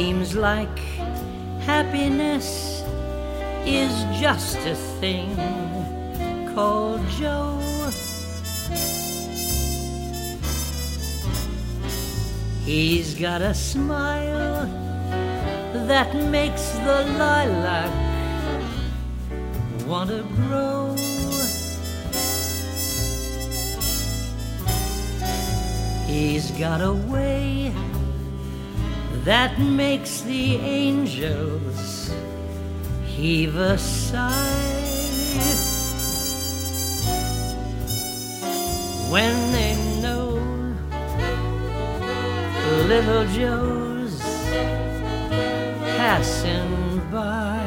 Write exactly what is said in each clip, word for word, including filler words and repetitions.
seems like happiness is just a thing called Joe. He's got a smile that makes the lilac want to grow. He's got a way that makes the angels heave a sigh when they know little Joe's passing by.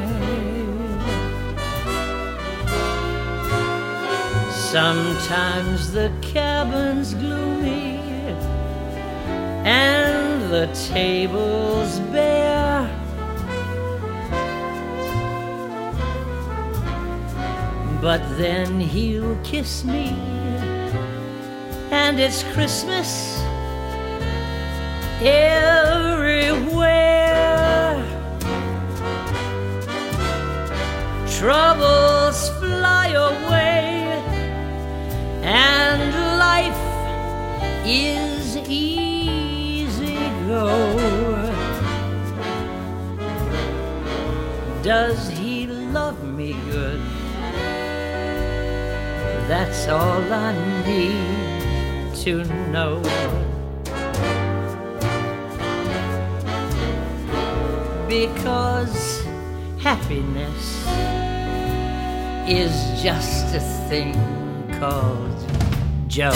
Sometimes the cabin's gloomy and the table's bare, but then he'll kiss me and it's Christmas everywhere. Troubles fly away and life is easy go. Does he love me good? That's all I need to know. Because happiness is just a thing called Joe.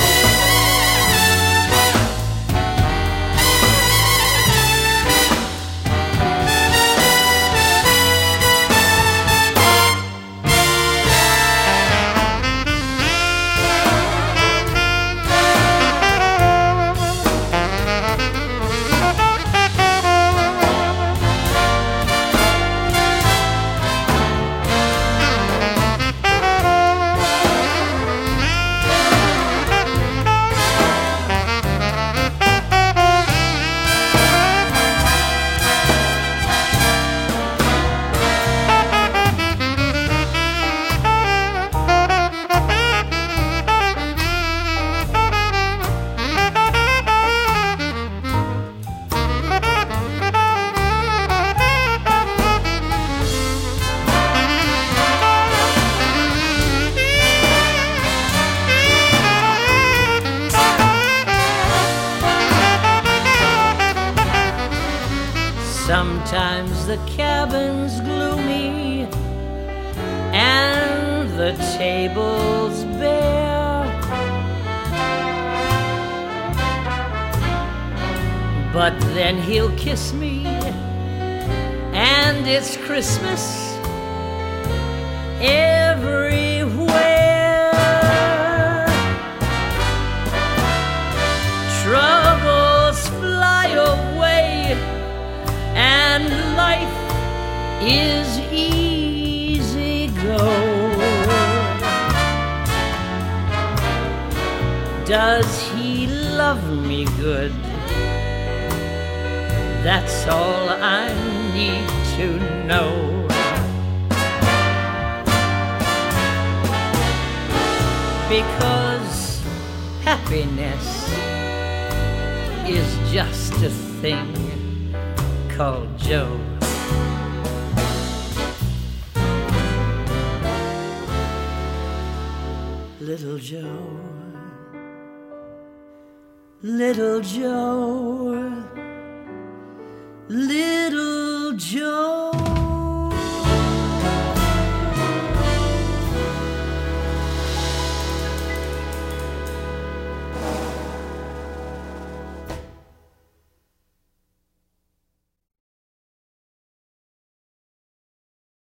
Sometimes the cabin's gloomy and the table's bare, but then he'll kiss me and it's Christmas everywhere. Troubles fly away and life is easy go. Does he love me good? That's all I need to know. Because happiness is just a thing called Joe. Little Joe, little Joe, little Joe.